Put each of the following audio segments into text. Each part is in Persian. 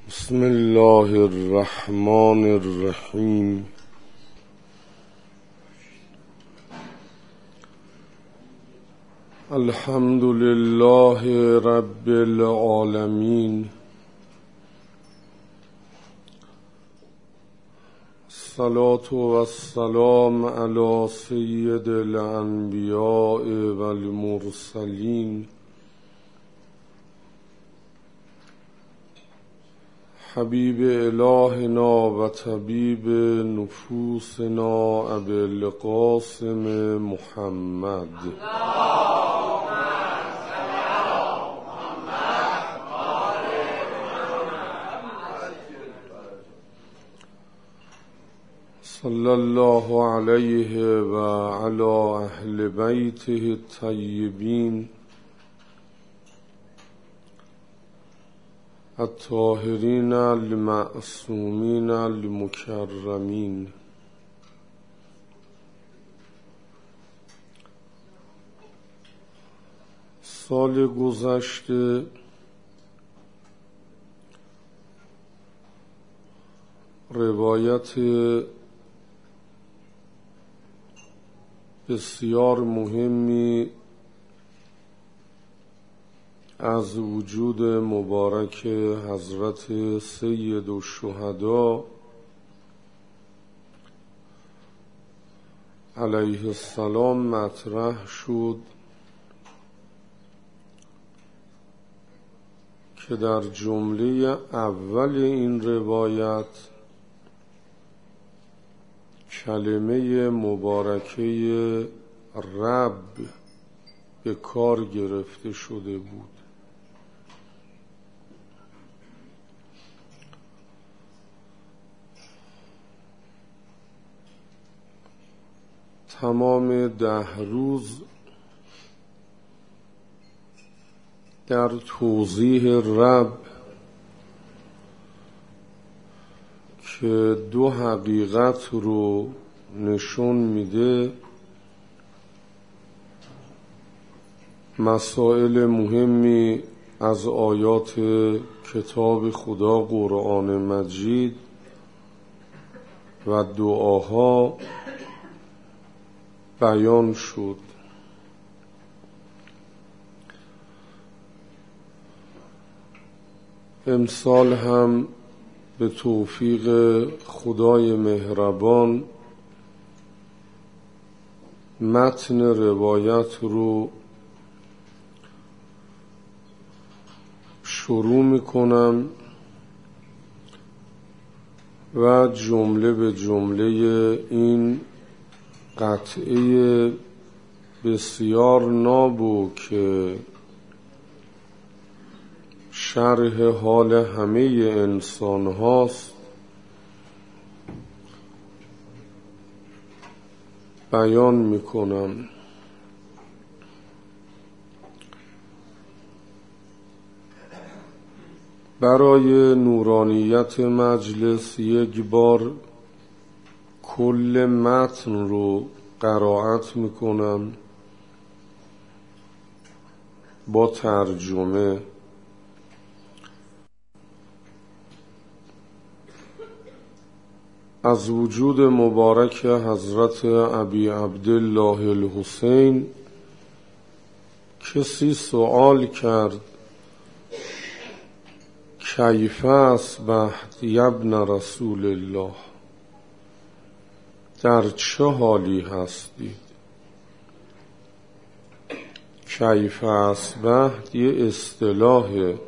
بسم الله الرحمن الرحیم. الحمد لله رب العالمین. الصلاة والسلام علی سید الانبیاء والمرسلین حبیب الهنا و طبیب نفوسنا ابی القاسم محمد. صلی الله علیه و علی اهل بیته الطیبین الطاهرین المعصومین المکرمین. سال گذشته روایت بسیار مهمی از وجود مبارک حضرت سید الشهدا علیه السلام مطرح شد که در جمله اول این روایت کلمه مبارکه رب به کار گرفته شده بود. تمام 10 روز در توضیح رب که 2 حقیقت رو نشون میده، مسائل مهمی از آیات کتاب خدا قرآن مجید و دعاها بیان شد. امسال هم به توفیق خدای مهربان متن روایت رو شروع میکنم و جمله به جمله این قطعه بسیار نابو که شرح حال همه انسان هاست بیان میکنم. برای نورانیت مجلس یک بار کل متن رو قرائت میکنم با ترجمه. از وجود مبارک حضرت ابی عبدالله الحسین کسی سوال کرد کیف اصبحت ابن رسول الله، در چه حالی هستید؟ کیف اصبحت یه اصطلاحه،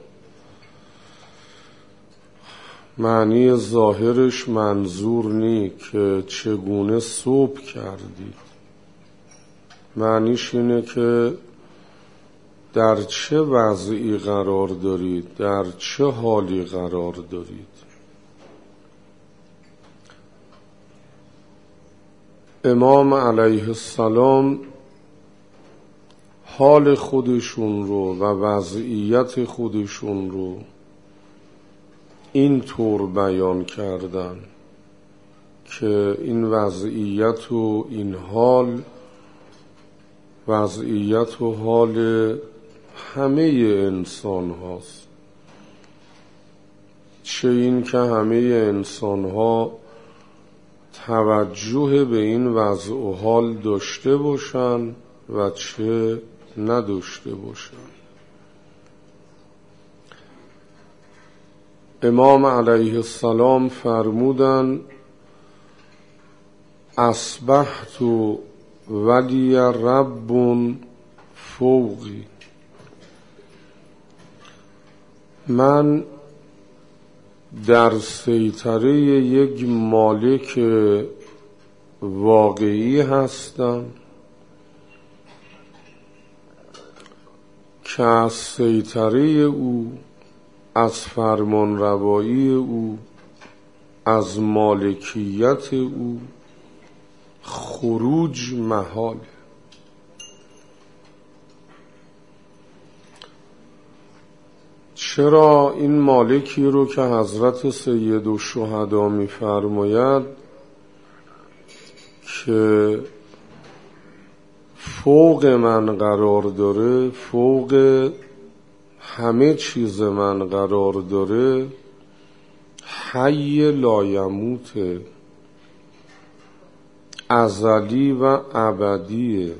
معنی ظاهرش منظور نی که چگونه صبح کردید، معنیش اینه که در چه وضعی قرار دارید، در چه حالی قرار دارید. امام علیه السلام حال خودشون رو و وضعیت خودشون رو این طور بیان کردن که این وضعیت و این حال وضعیت و حال همه انسان هاست. چه این که همه انسان ها توجه به این وضع و حال داشته باشن و چه نداشته باشن. امام علیه السلام فرمودن اصبحت ولی رب فوقی، من در سیطره یک مالک واقعی هستم که از سیطره او، از فرمانروایی او، از مالکیت او خروج محال. چرا این مالکی رو که حضرت سید الشهدا می‌فرماید که فوق من قرار داره، فوق همه چیز من قرار داره، حی لایموت، ازلی و ابدیه،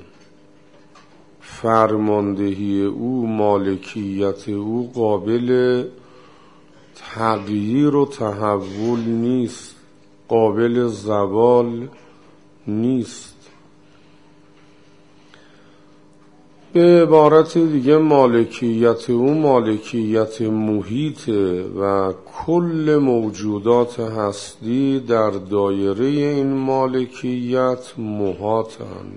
فرماندهی او، مالکیت او قابل تغییر و تحول نیست، قابل زوال نیست. به عبارت دیگه مالکیت او مالکیت محیطه و کل موجودات هستی در دایره این مالکیت محاطن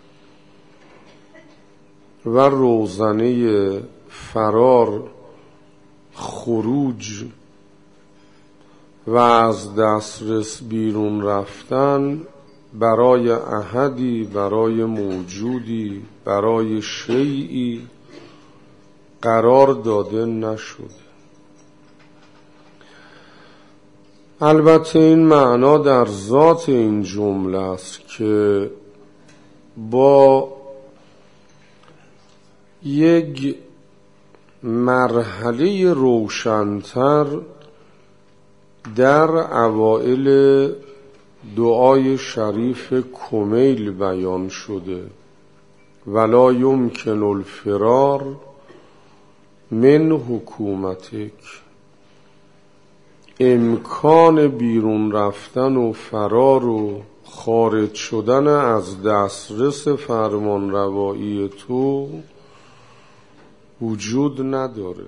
و روزنه فرار، خروج و از دسترس بیرون رفتن برای احدی، برای موجودی، برای شیئی قرار داده نشده. البته این معنا در ذات این جمله است که با یک مرحله روشن‌تر در اوائل دعای شریف کمیل بیان شده، ولا یمکن الفرار من حکومتک، امکان بیرون رفتن و فرار و خارج شدن از دسترس فرمانروایی تو وجود نداره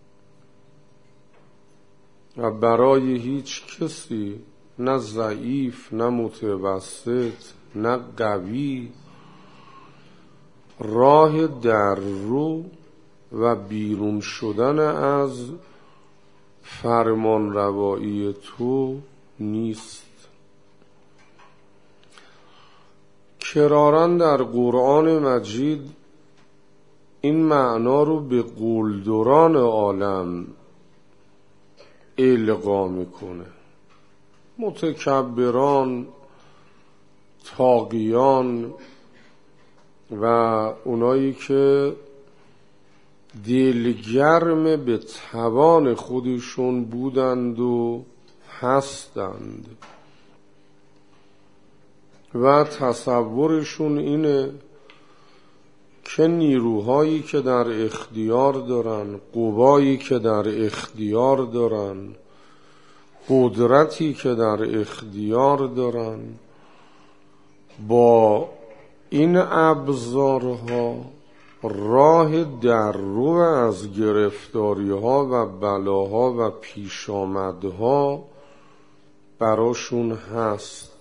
و برای هیچ کسی، نه ضعیف، نه متوسط، نه قوی، راه در رو و بیرون شدن از فرمانروایی تو نیست. کرارن در قرآن مجید این معنا رو به قلدران عالم القا میکنه. متکبران، طاغیان و اونایی که دلگرم به توان خودشون بودند و هستند و تصورشون اینه که نیروهایی که در اختیار دارن، قوایی که در اختیار دارن، قدرتی که در اختیار دارن، با این ابزارها راه در رو از گرفتاری‌ها و بلاها و پیشامدها براشون هست.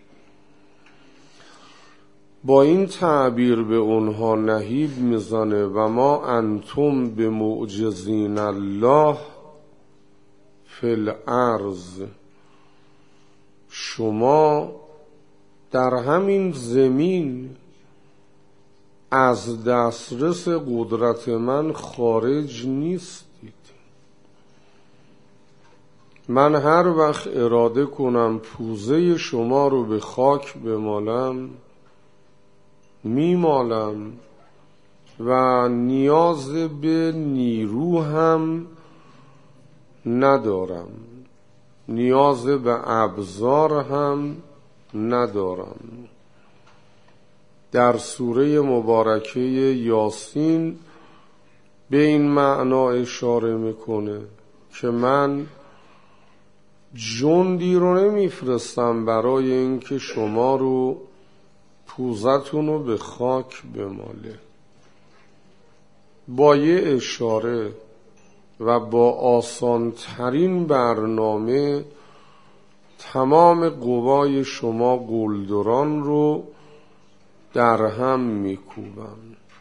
با این تعبیر به اونها نهیب میزنه و ما انتم به معجزین الله فی الارض، شما در همین زمین از دسترس قدرت من خارج نیستید. من هر وقت اراده کنم پوزه شما رو به خاک بمالم میمالم و نیاز به نیرو هم ندارم، نیاز به ابزار هم ندارم. در سوره مبارکه یاسین به این معنا اشاره میکنه که من جندی رو نمیفرستم برای اینکه شما رو پوزتون رو به خاک بماله. با یه اشاره و با آسانترین برنامه تمام قوای شما قلدران رو در هم میکوبم.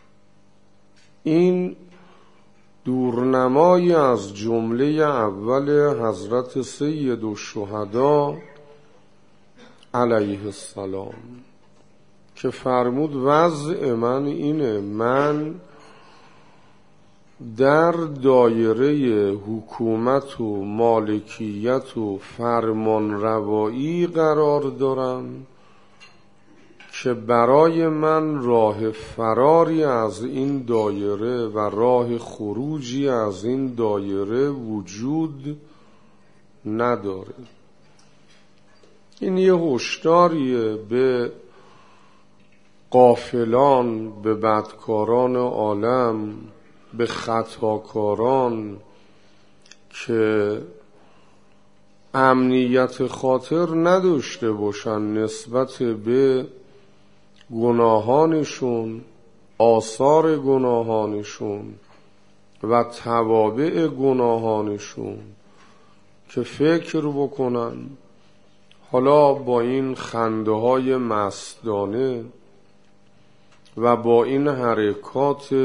این دورنمایی از جمله اول حضرت سید الشهدا علیه السلام که فرمود وضع من اینه، من در دایره حکومت و مالکیت و فرمانروایی قرار دارم که برای من راه فراری از این دایره و راه خروجی از این دایره وجود نداره. این یه هشداریه به غافلان، به بدکاران عالم، به خطاکاران که امنیت خاطر نداشته باشن نسبت به گناهانشون، آثار گناهانشون و توابع گناهانشون، که فکر بکنن حالا با این خنده های مستانه و با این حرکات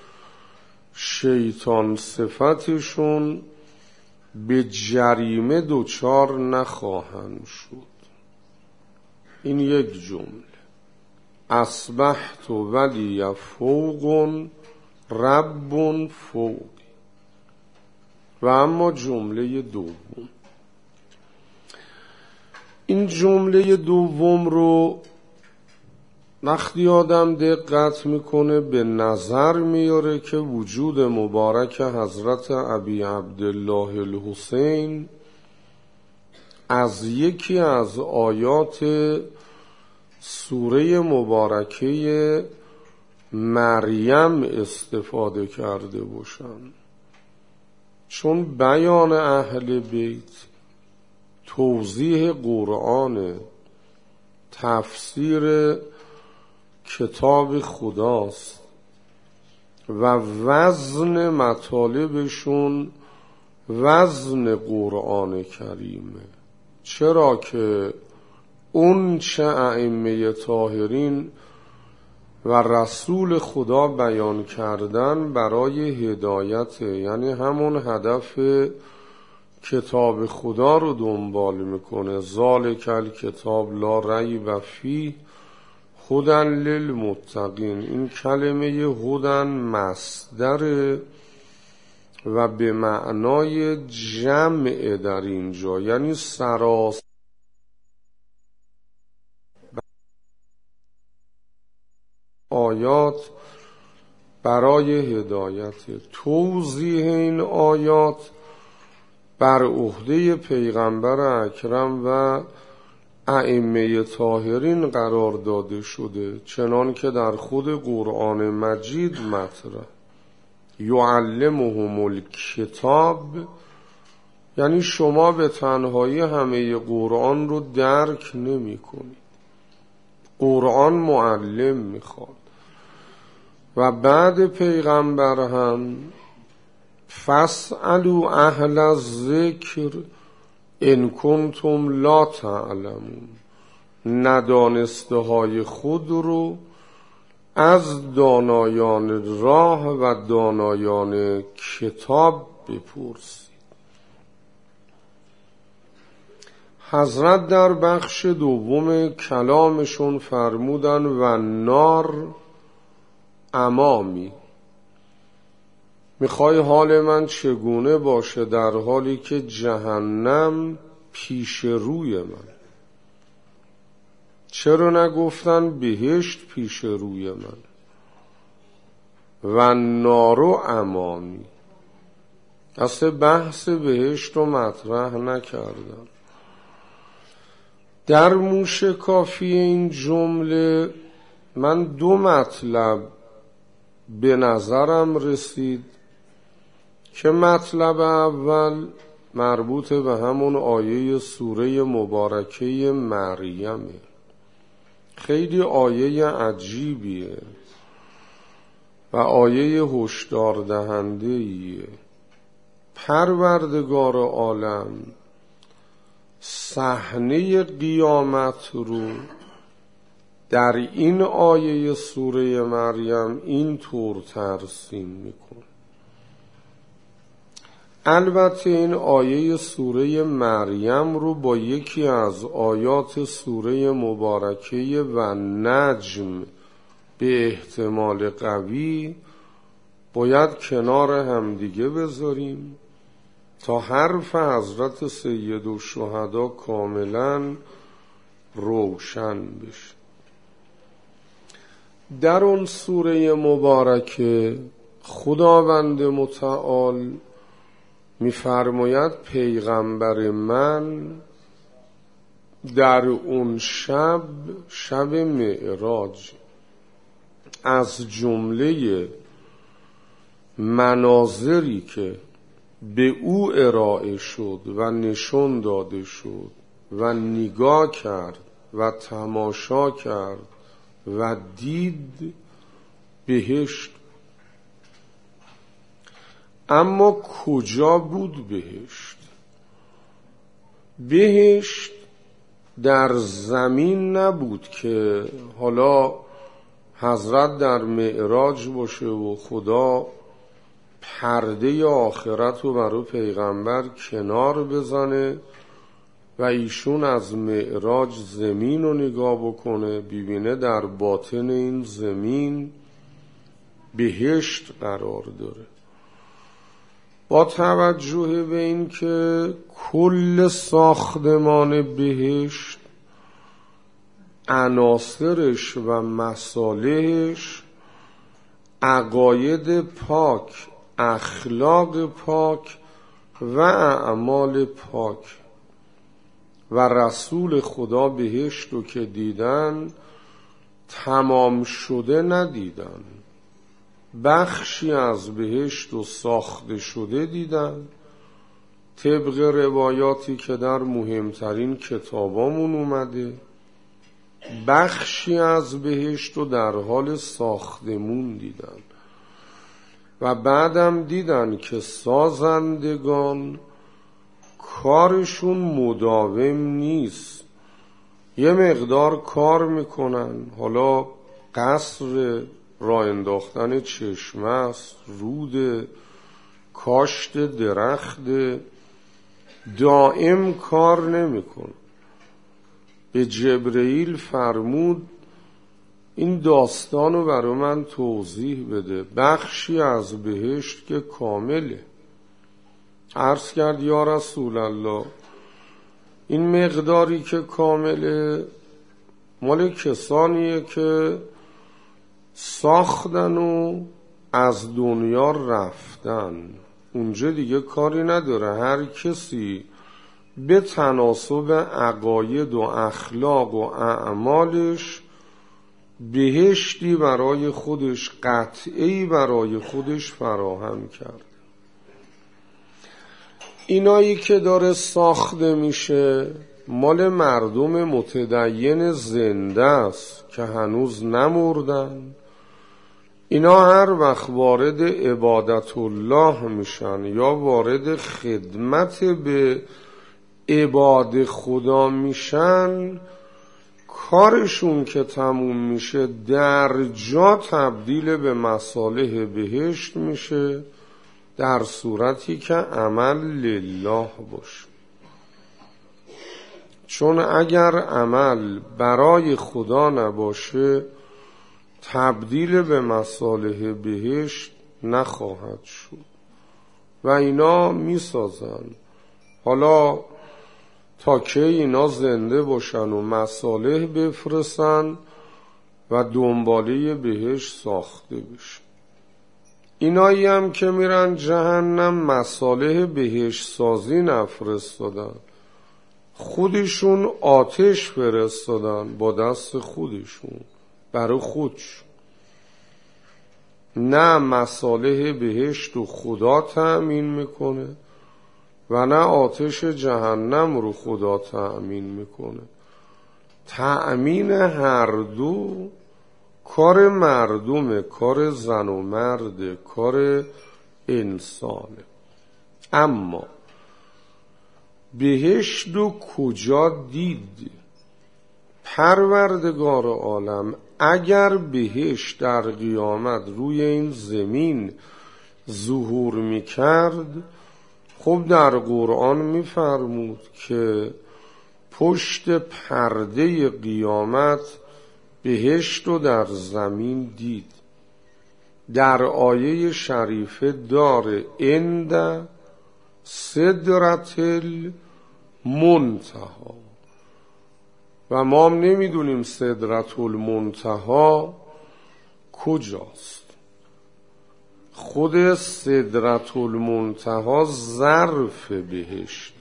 شیطان صفتشون به جریمه دچار نخواهند شد. این یک جمله. اصبحت ولی فوق رب فوقی. و اما جمله دوم، این جمله دوم رو وقتی آدم دقت میکنه به نظر میاره که وجود مبارک حضرت ابی عبدالله الحسین از یکی از آیات سوره مبارکه مریم استفاده کرده باشن، چون بیان اهل بیت، توضیح قرآن، تفسیر کتاب خداست و وزن مطالبشون وزن قرآن کریمه. چرا که اون چه ائمه طاهرین و رسول خدا بیان کردن برای هدایت، یعنی همون هدف کتاب خدا رو دنبال میکنه. ذالک الکتاب لا ریب فیه هدی للمتقین. این کلمه هدی مصدر و به معنای جمع در اینجا، یعنی سراسر آیات برای هدایت. توضیح این آیات بر عهده پیغمبر اکرم و ائمه طاهرین قرار داده شده، چنان که در خود قرآن مجید مطرح. یعلمهم الکتاب، یعنی شما به تنهایی همه قرآن رو درک نمی کنید، قرآن معلم میخواد. و بعد پیغمبر هم فاسألوا اهل الذکر ان کنتم لا تعلمون، ندانسته های خود رو از دانایان راه و دانایان کتاب بپرسید. حضرت در بخش دوم کلامشون فرمودن و نار امامی. میخوای حال من چگونه باشه در حالی که جهنم پیش روی من؟ چرا نگفتن بهشت پیش روی من؟ و نارو امامی، اصلا بحث بهشت رو مطرح نکردن. در موشکافی این جمله من 2 مطلب به نظرم رسید که مطلب اول مربوط به همون آیه سوره مبارکه مریمه. خیلی آیه عجیبیه و آیه هشدار دهنده‌ایه. پروردگار عالم صحنه قیامت رو در این آیه سوره مریم این طور ترسیم میکن. البته این آیه سوره مریم رو با یکی از آیات سوره مبارکه و نجم به احتمال قوی باید کنار همدیگه بذاریم تا حرف حضرت سیدالشهدا کاملا روشن بشه. در اون سوره مبارکه خداوند متعال می‌فرماید پیغمبر من در اون شب معراج از جمله مناظری که به او ارائه شد و نشون داده شد و نگاه کرد و تماشا کرد و دید بهشت. اما کجا بود بهشت؟ بهشت در زمین نبود که حالا حضرت در معراج باشه و خدا پرده آخرت رو برای پیغمبر کنار بزنه و ایشون از معراج زمین رو نگاه بکنه ببینه در باطن این زمین بهشت قرار داره. با توجه به این که کل ساختمان بهشت عناصرش و مصالحش عقاید پاک، اخلاق پاک و اعمال پاک و رسول خدا بهشت رو که دیدن تمام شده ندیدن، بخشی از بهشت رو ساخته شده دیدن طبق روایاتی که در مهمترین کتابامون اومده. بخشی از بهشت رو در حال ساختمون دیدن و بعدم دیدن که سازندگان کارشون مداوم نیست، یه مقدار کار میکنن، حالا قصر راه انداختن چشمه است، رود کاشت درخت، دائم کار نمیکن. به جبرئیل فرمود این داستان رو برای من توضیح بده. بخشی از بهشت که کامله. عرض کرد یا رسول الله این مقداری که کامله مال کسانیه که ساختن و از دنیا رفتن، اونجا دیگه کاری نداره. هر کسی به تناسب عقاید و اخلاق و اعمالش بهشتی برای خودش، قطعی برای خودش فراهم کرد. اینایی که داره ساخته میشه مال مردم متدین زنده است که هنوز نمردن. اینا هر وقت وارد عبادت الله میشن یا وارد خدمت به عباد خدا میشن، کارشون که تموم میشه در جا تبدیل به مصالح بهشت میشه، در صورتی که عمل لله باشه. چون اگر عمل برای خدا نباشه تبدیل به مصالح بهشت نخواهد شد و اینا میسازن. حالا تا که اینا زنده باشن و مصالح بفرستن و دنباله بهشت ساخته بشه. اینایی هم که میرن جهنم مصالح بهشت سازی نفرستادن، خودشون آتش فرستادن با دست خودشون برای خودشون، نه مصالح بهشت رو خدا تأمین میکنه و نه آتش جهنم رو خدا تأمین میکنه. تأمین هر دو کار مردمه، کار زن و مرده، کار انسانه. اما بهشت رو کجا دید پروردگار عالم؟ اگر بهشت در قیامت روی این زمین ظهور میکرد، خب در قرآن میفرمود که پشت پرده قیامت بهشت رو در زمین دید. در آیه شریفه داره عند سدرة المنتهی، و ما هم نمیدونیم سدرة المنتهی کجاست. خود سدرة المنتهی ظرف بهشت،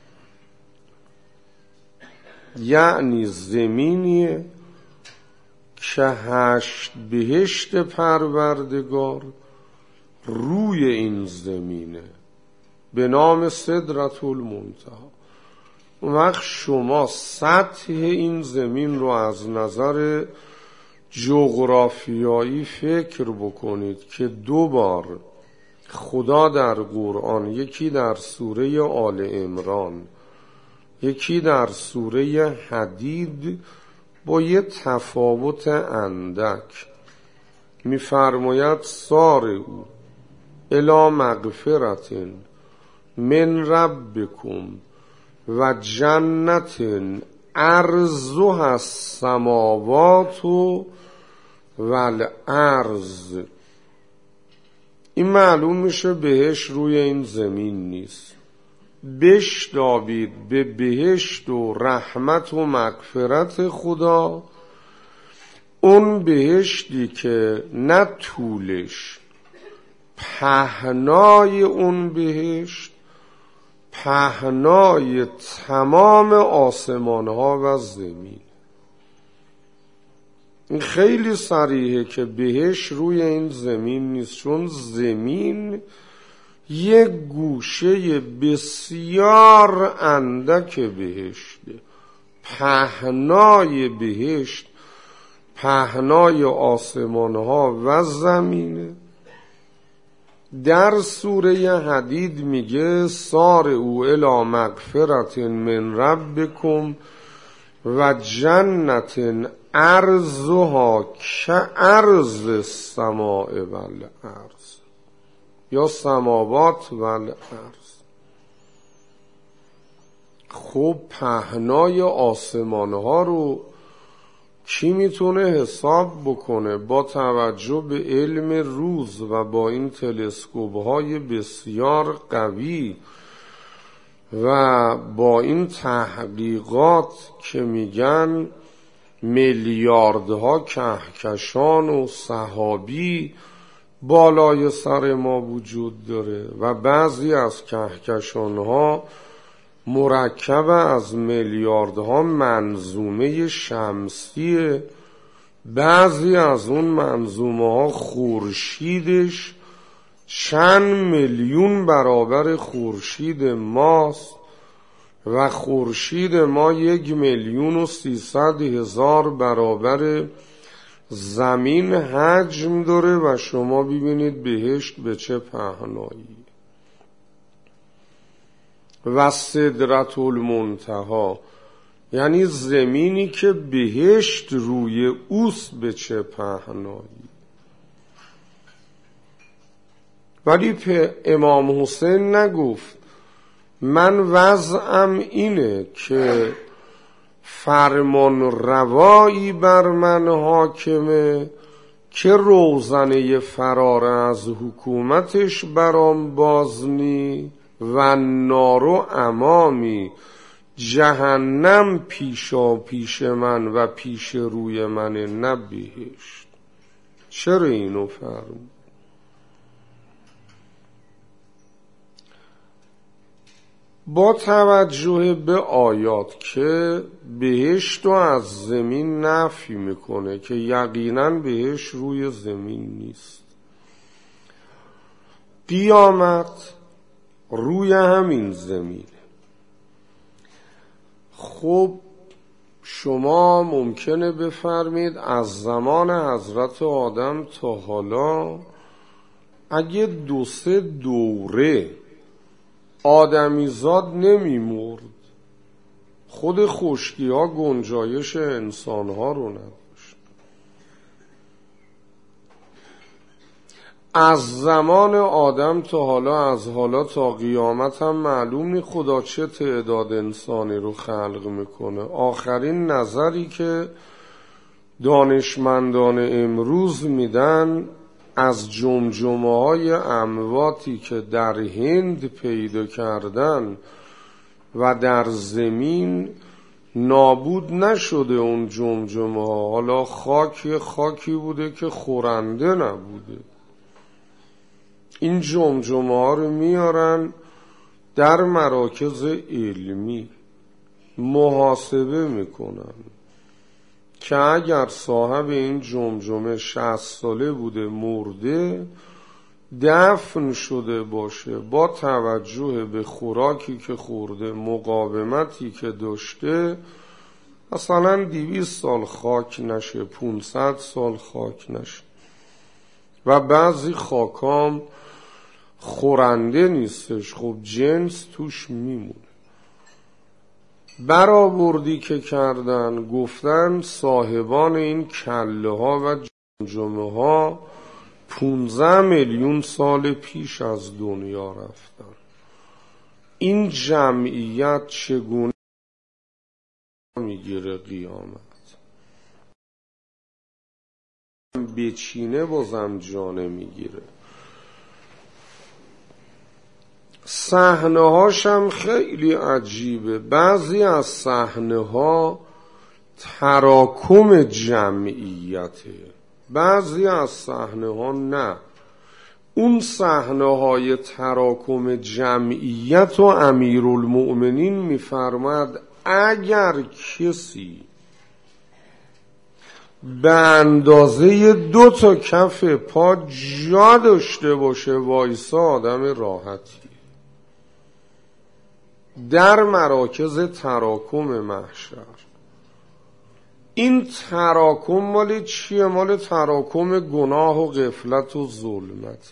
یعنی زمینیه که 8 بهشت پروردگار روی این زمینه به نام سدرة المنتهی. اون وقت شما سطح این زمین رو از نظر جغرافیایی فکر بکنید که 2 بار خدا در قرآن، یکی در سوره آل عمران یکی در سوره حدید، با یه تفاوت اندک می‌فرماید سارعوا الی مغفرة من ربکم و جنت عرضها السماوات والارض. این معلوم میشه بهشت روی این زمین نیست. بشتابید به بهشت و رحمت و مغفرت خدا، اون بهشتی که نه طولش، پهنای اون بهشت پهنای تمام آسمان ها و زمین. این خیلی صریحه که بهشت روی این زمین نیست، چون زمین یک گوشه بسیار اندک بهشته. پهنای بهشت پهنای آسمان ها و زمینه. در سوره حدید میگه سارعوا الی مغفرة من ربکم و جنت عرضها کعرض السماء والارض، یا سماوات والارض. خب پهنای آسمان ها رو کی میتونه حساب بکنه با توجه به علم روز و با این تلسکوپ های بسیار قوی و با این تحقیقات که میگن میلیاردها کهکشان و سحابی بالای سر ما وجود داره و بعضی از کهکشان ها مرکب از میلیاردها منظومه شمسی، بعضی از اون منظومه ها خورشیدش چند میلیون برابر خورشید ماست و خورشید ما 1,300,000 برابر زمین حجم داره و شما ببینید بهشت به چه پهنایی. و سدرة المنتهی یعنی زمینی که بهشت روی اوست به چه پهنایی. ولی امام حسین نگفت من وضعم اینه که فرمان روایی بر من حاکمه که روزنه فرار از حکومتش برام باز نی و نارو امامی، جهنم پیشا پیش من و پیش روی من نه بهشت. چرا اینو فرمود؟ با توجه به آیات که بهشت رو از زمین نفی میکنه که یقینا بهشت روی زمین نیست، قیامت روی همین زمینه. خب شما ممکنه بفرمید از زمان حضرت آدم تا حالا اگه 2-3 دوره آدمیزاد نمی مرد، خود خشکی ها گنجایش انسان ها رو نداشت. از زمان آدم تا حالا، از حالا تا قیامت هم معلوم نی خدا چه تعداد انسانی رو خلق میکنه. آخرین نظری که دانشمندان امروز میدن از جمجمه های امواتی که در هند پیدا کردن و در زمین نابود نشده اون جمجمه ها، حالا خاکی بوده که خورنده نبوده. این جمجمه ها رو میارن در مراکز علمی محاسبه میکنن که اگر صاحب این جمجمه 60 ساله بوده مرده، دفن شده باشه، با توجه به خوراکی که خورده، مقاومتی که داشته، مثلا 200 سال خاک نشه، 500 سال خاک نشه. و بعضی خاکام خورنده نیستش، خب جنس توش میمونه. برآوردی که کردن، گفتن صاحبان این کله ها و جمجمه ها 15 میلیون سال پیش از دنیا رفتن. این جمعیت چگونه میگیره قیامت؟ بچینه بازم جانه میگیره. صحنه هاشم خیلی عجیبه. بعضی از صحنه ها تراکم جمعیته، بعضی از صحنه ها نه. اون صحنه های تراکم جمعیت و امیرالمؤمنین میفرماد اگر کسی به اندازه 2 تا کف پا جا داشته باشه وایسا، آدم راحتی. در مراکز تراکم محشر. این تراکم مال چیه؟ مال تراکم گناه و غفلت و ظلمت.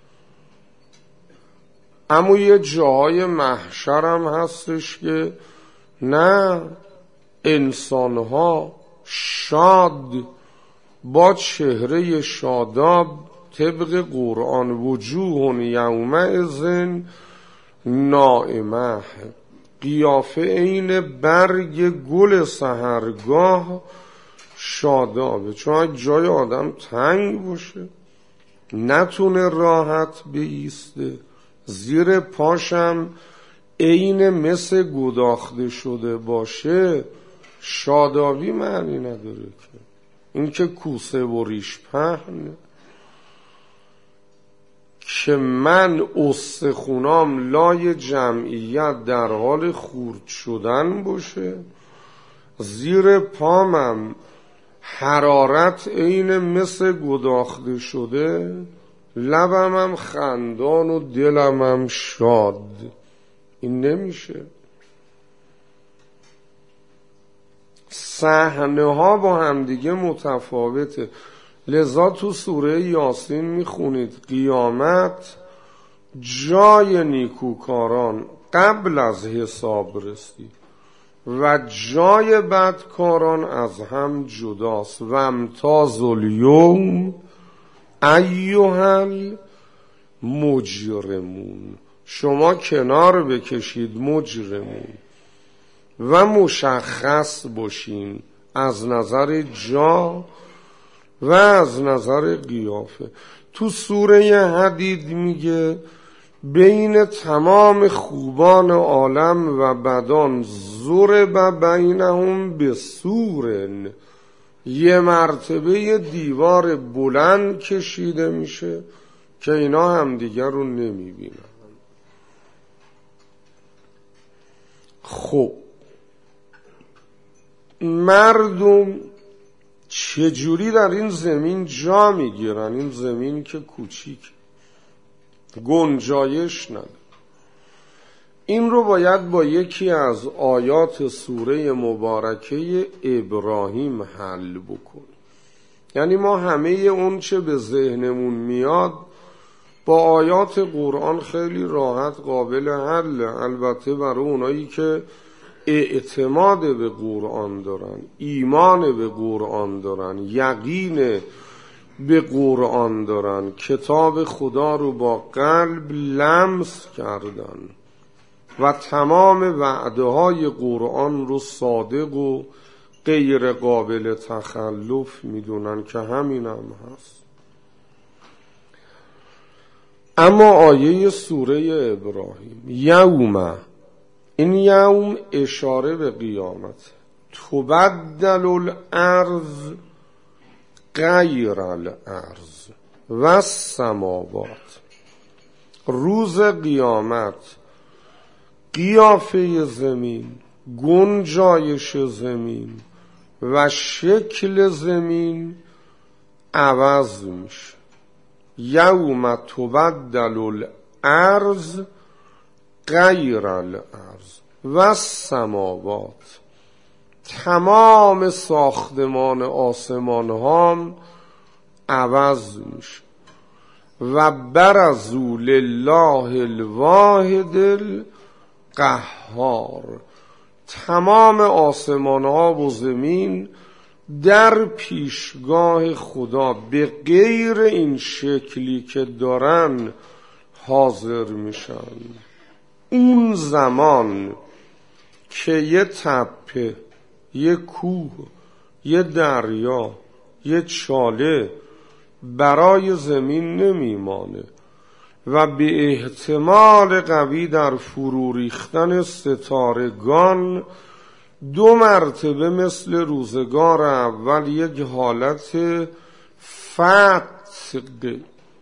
اما یه جاهای محشر هم هستش که نه، انسانها شاد با چهره شاداب طبق قرآن، وجوه یومئذ نائمه، قیافه عین برگ گل سحرگاه شادابه. چون اگه جای آدم تنگ باشه، نتونه راحت بایسته، زیر پاشم عین مس گداخته شده باشه، شادابی معنی نداره که. این که کوسه و ریش پهنه که من استخونام لای جمعیت در حال خورد شدن باشه، زیر پامم حرارت عین مس گداخته شده، لبمم خندان و دلمم شاد. این نمیشه. صحنه ها با همدیگه متفاوته. لذا تو سوره یاسین میخونید قیامت جای نیکوکاران قبل از حساب رسی و جای بدکاران از هم جداست. و امتاز الیوم ایها المجرمون، شما کنار بکشید مجرمون و مشخص باشین از نظر جا و از نظر قیافه. تو سوره حدید میگه بین تمام خوبان عالم و بدان ضرب بینهم بسورن، یه مرتبه دیوار بلند کشیده میشه که اینا هم دیگر رو نمیبینن. خب مردم چجوری در این زمین جا میگیرن؟ این زمین که کوچیک گنجایش نداره. این رو باید با یکی از آیات سوره مبارکه ابراهیم حل بکنیم. یعنی ما همه اون چه به ذهنمون میاد با آیات قرآن خیلی راحت قابل حل. البته برای اونایی که اعتماد به قرآن دارن، ایمان به قرآن دارن، یقین به قرآن دارن، کتاب خدا رو با قلب لمس کردن و تمام وعده های قرآن رو صادق و غیر قابل تخلف میدونن که همین هم هست. اما آیه سوره ابراهیم یوم، این یوم اشاره به قیامت، تبدل الارض غیر الارض و السماوات، روز قیامت قیافه زمین، گنجایش زمین و شکل زمین عوض میشه. یوم تبدل الارض غیر الارض و السماوات، تمام ساختمان آسمان ها عوض میشه. و برزوا لله الواحد القهار، تمام آسمان ها و زمین در پیشگاه خدا به غیر این شکلی که دارن حاضر میشن. اون زمان که یه تپه، یه کوه، یه دریا، یه چاله برای زمین نمیمانه و به احتمال قوی در فرو ریختن ستارگان 2 مرتبه مثل روزگار اول یک حالت فتق،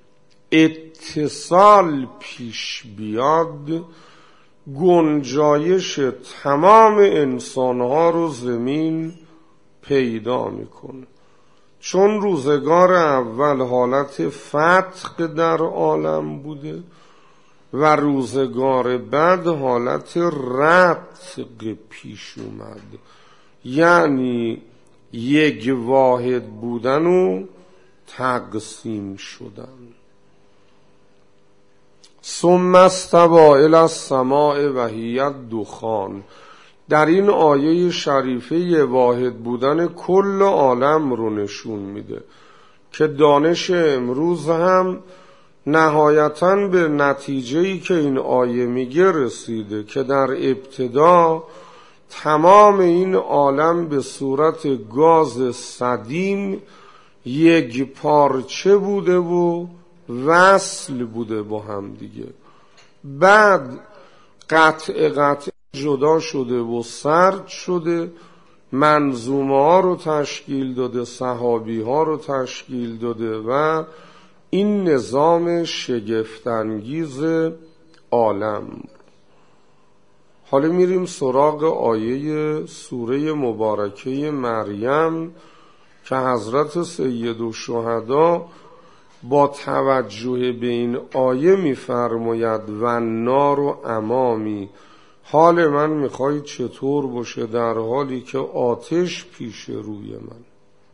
اتصال پیش بیاد، گنجایش تمام انسانها رو زمین پیدا میکنه. چون روزگار اول حالت فتق در عالم بوده و روزگار بعد حالت رتق پیش اومد، یعنی یک واحد بودن و تقسیم شدن. ثم استوی الی السماء و هی الدخان، در این آیه شریفه واحد بودن کل عالم رو نشون میده که دانش امروز هم نهایتاً به نتیجه‌ای که این آیه میگه رسیده که در ابتدا تمام این عالم به صورت گاز سدیم یک پارچه بوده و وصل بوده با هم دیگه. بعد قطع جدا شده و سرد شده، منظومه ها رو تشکیل داده، صحابی ها رو تشکیل داده و این نظام شگفت‌انگیز عالم. حالا میریم سراغ آیه سوره مبارکه مریم که حضرت سیدالشهدا با توجه به این آیه میفرماید و النار امامی، حال من میخواید چطور باشه در حالی که آتش پیش روی من.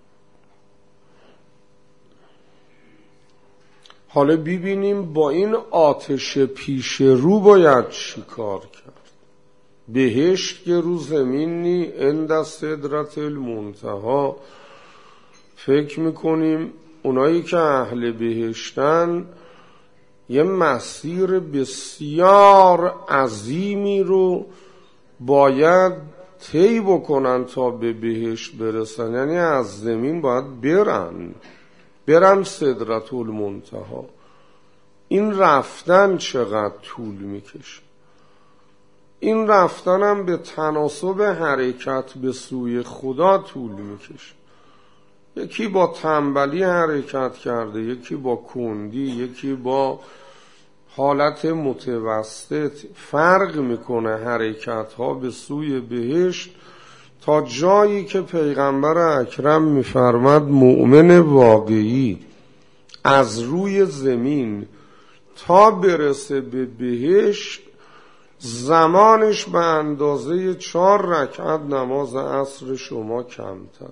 حالا ببینیم با این آتش پیش رو باید چی کار کرد. بهشت که رو زمینی عند سدرة المنتهی، فکر میکنیم اونایی که اهل بهشتن یه مسیر بسیار عظیمی رو باید طی بکنن تا به بهشت برسن. یعنی از زمین باید برن سدرة المنتهی. این رفتن چقدر طول میکشه؟ این رفتن هم به تناسب حرکت به سوی خدا طول میکشه. یکی با تنبلی حرکت کرده، یکی با کندی، یکی با حالت متوسط فرق میکنه حرکت ها به سوی بهشت تا جایی که پیغمبر اکرم میفرماد مؤمن واقعی از روی زمین تا برسه به بهشت زمانش به اندازه 4 رکعت نماز عصر شما کمتره.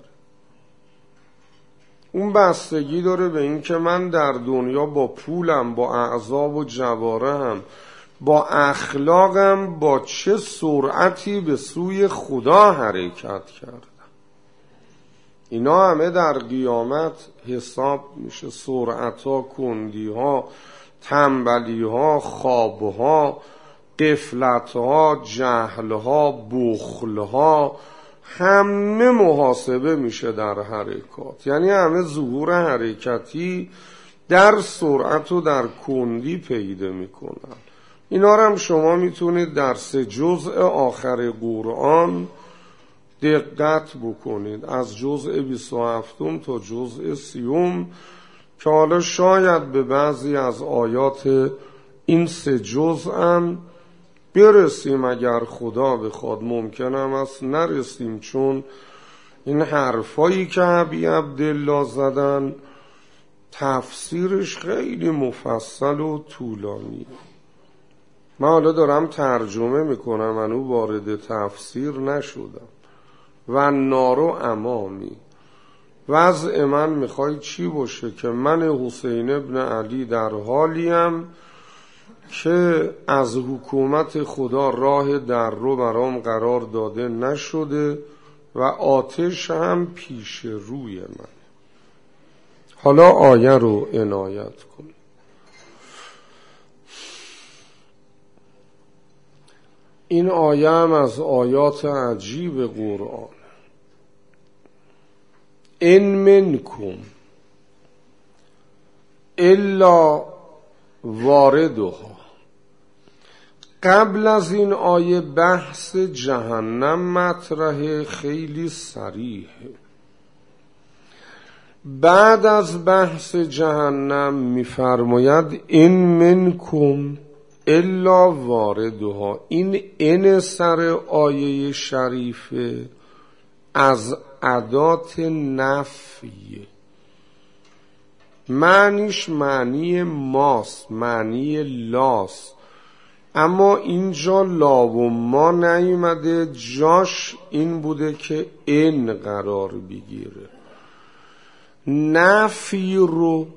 اون بستگی داره به این که من در دنیا با پولم، با اعضا و جوارحم، با اخلاقم با چه سرعتی به سوی خدا حرکت کردم. اینا همه در قیامت حساب میشه. سرعتها، کندیها، تنبلیها، خوابها، غفلتها، جهلها، بخلها، همه محاسبه میشه در حرکات. یعنی همه ظهور حرکتی در سرعت و در کندی پیدا میکنن. اینا رو هم شما میتونید در 3 جزء آخر قرآن دقت بکنید، از جزء 27 تا جزء 30، که حالا شاید به بعضی از آیات این 3 جزء هم برسیم اگر خدا بخواد. ممکنم است نرسیم، چون این حرفایی که ابی عبدالله زدن تفسیرش خیلی مفصل و طولانی. من حالا دارم ترجمه میکنم، من وارد تفسیر نشدم. و نارو امامی، وضع من میخوای چی باشه که من حسین ابن علی در حالیم که از حکومت خدا راه در رو برام قرار داده نشده و آتش هم پیش روی من. حالا آیه رو عنایت کن. این آیه هم از آیات عجیب قرآن. ان منکم الا واردها. قبل از این آیه بحث جهنم مطرحه، خیلی صریحه. بعد از بحث جهنم میفرماید ان منکم الا واردها. این ان سر آیه شریفه از ادات نفی، معنیش معنی ماست، معنی لاست، اما اینجا لا و ما نیومده، جاش این بوده که ان قرار بگیره. نفی رو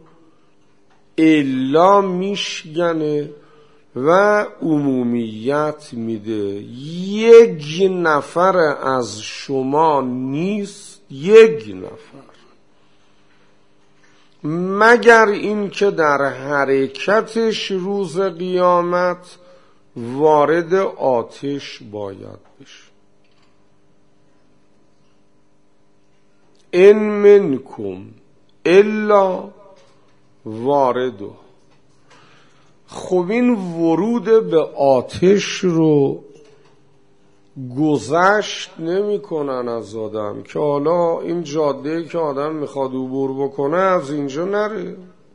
الا میشگنه و عمومیت میده. 1 نفر از شما نیست، 1 نفر، مگر این که در حرکتش روز قیامت وارد آتش باید بشه. ان منکم الا واردو. خب این ورود به آتش رو گذشت نمی کنن از آدم که حالا این جاده که آدم میخواد عبور بکنه از اینجا نره.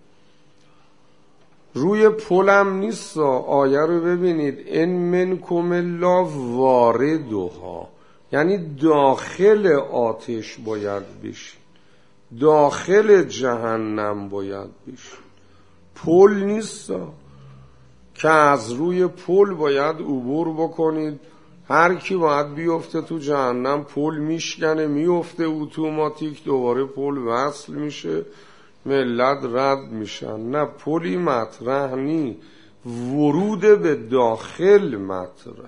روی پلم نیست. آیه رو ببینید، ان منکم الا واردها، یعنی داخل آتش باید بشی، داخل جهنم باید بشی. پل نیست که از روی پل باید عبور بکنید. هر کی باید بیفته تو جهنم، پل میشکنه میفته اتوماتیک، دوباره پل وصل میشه، ملت رد میشن. نه، پلی مطرح نی، ورود به داخل مطرح.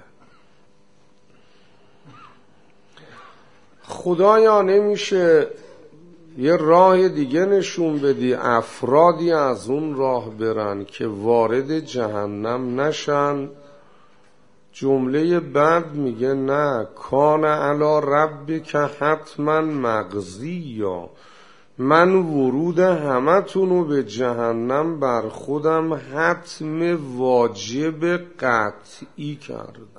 خدایا نمیشه یه راه دیگه نشون بدی افرادی از اون راه برن که وارد جهنم نشن؟ جمله بعد میگه نه، کان علی ربک حتما مقضیا، من ورود همتونو به جهنم بر خودم حتم واجب قطعی کردم.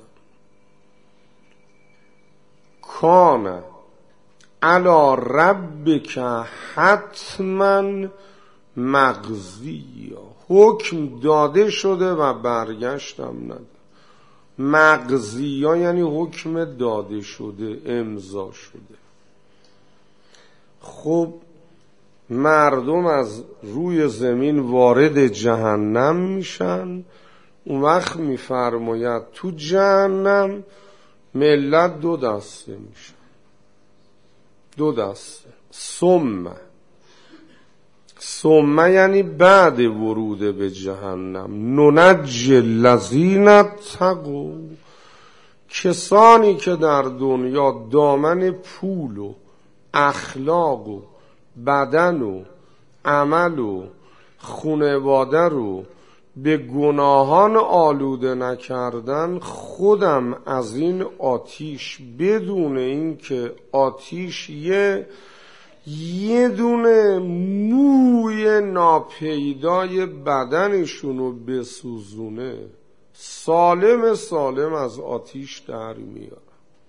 کان علی ربک حتما مقضی، حکم داده شده و برگشتم نداره. مقضی یعنی حکم داده شده، امضا شده. خب مردم از روی زمین وارد جهنم میشن، اون وقت میفرماید تو جهنم ملت دو دسته میشن، دو دسته. ثم یعنی بعد ورود به جهنم، ننجی الذین اتقوا، کسانی که در دنیا دامن پول و اخلاق و بدن و عمل و خانواده رو به گناهان آلوده نکردن، خودم از این آتیش بدون این که آتیش یه دونه موی ناپیدای بدنشونو بسوزونه، سالم از آتیش در میاره.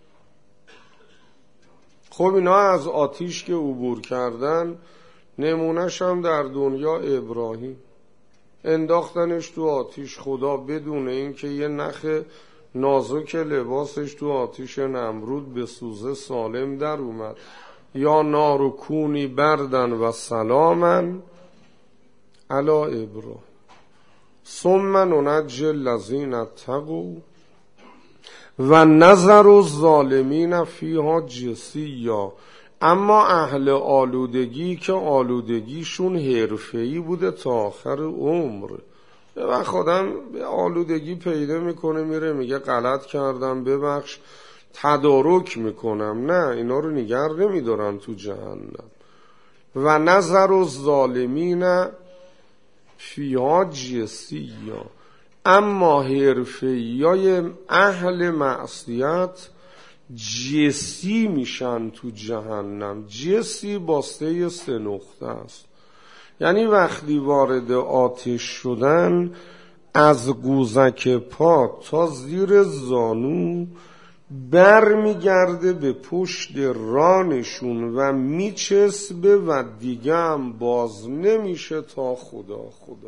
خب اینا از آتیش که عبور کردن، نمونهش هم در دنیا ابراهیم، انداختنش تو آتیش، خدا بدون این که یه نخ نازک لباسش تو آتیش نمرود بسوزه سالم در اومد. یا نار کونی بردن و سلامن علی ابراهیم ثم ننجی الذین اتقوا و نذر الظالمین فیها جثیا. اما اهل آلودگی که آلودگیشون حرفه‌ای بوده تا آخر عمر، یه وقت آدم به آلودگی پیدا میکنه، میره میگه غلط کردم ببخش، تدارک میکنم. نه، اینا رو نگه نمیدارن تو جهنم. و نذر الظالمین فیها جثیا. اما حرفه‌ایای اهل معصیت جسی میشن تو جهنم. جسی باسته 3 نقطه است، یعنی وقتی وارد آتش شدن از قوزک پا تا زیر زانو بر میگرده به پشت رانشون و میچسبه و دیگه هم باز نمیشه تا خدا.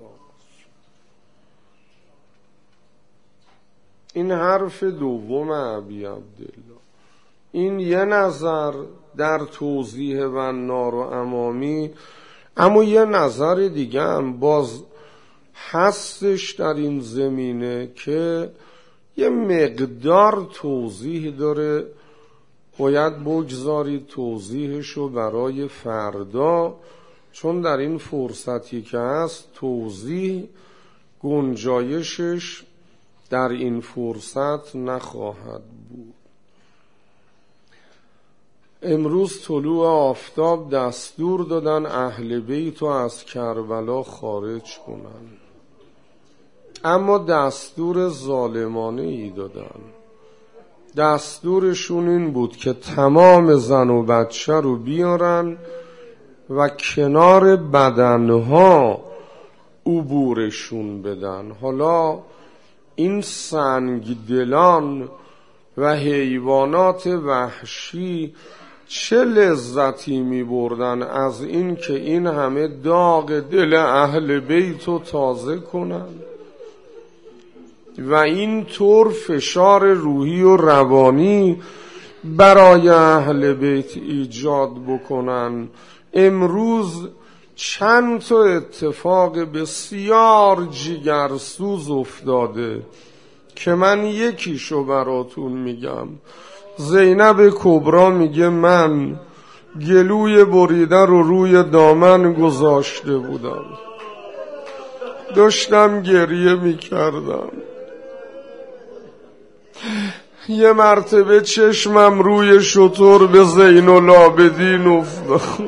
این حرف دوم ابی عبدالله. این یه نظر در توضیح و نار و امامی، اما یه نظر دیگه هم باز هستش در این زمینه که یه مقدار توضیح داره، باید بگذارید توضیحشو برای فردا، چون در این فرصتی که هست توضیح گنجایشش در این فرصت نخواهد بود. امروز طلوع آفتاب دستور دادن اهل بیت رو از کربلا خارج کنن، اما دستور ظالمانه ای دادن. دستورشون این بود که تمام زن و بچه رو بیارن و کنار بدنها عبورشون بدن. حالا این سنگدلان و حیوانات وحشی چه لذتی می بردن از این که این همه داغ دل اهل بیت رو تازه کنن و این طور فشار روحی و روانی برای اهل بیت ایجاد بکنن. امروز چند تا اتفاق بسیار جگرسوز افتاده که من یکیشو براتون میگم. زینب کبرا میگه من گلوی بریده رو روی دامن گذاشته بودم، داشتم گریه میکردم، یه مرتبه چشمم روی شتر به زین العابدین افتاد،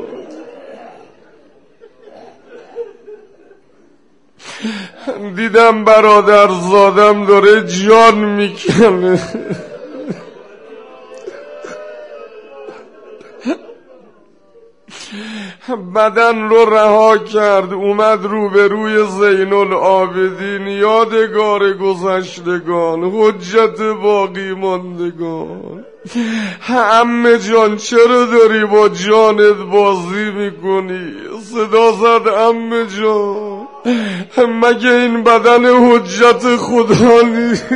دیدم برادر زادم داره جان میکنه، بدن رو رها کرد، اومد روبروی زین العابدین، یادگار گذشتگان، حجت باقی ماندگان. عمه جان چرا داری با جانت بازی میکنی؟ صدا زد عمه جان مگه این بدن حجت خدا نیست؟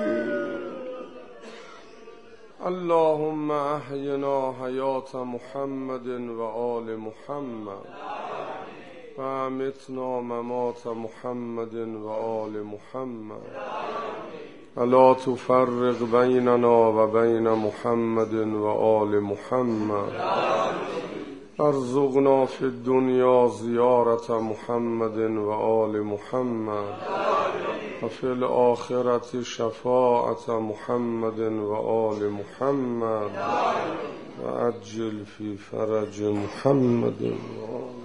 اللهم احینا حیات محمد و آل محمد و امتنا ممات محمد و آل محمد ولا تفرق بیننا و بین محمد و آل محمد ارزقنا فی الدنیا زیارت محمد و آل محمد و فی الآخرة شفاعت محمد و آل محمد و عجل فی فرج محمد و آل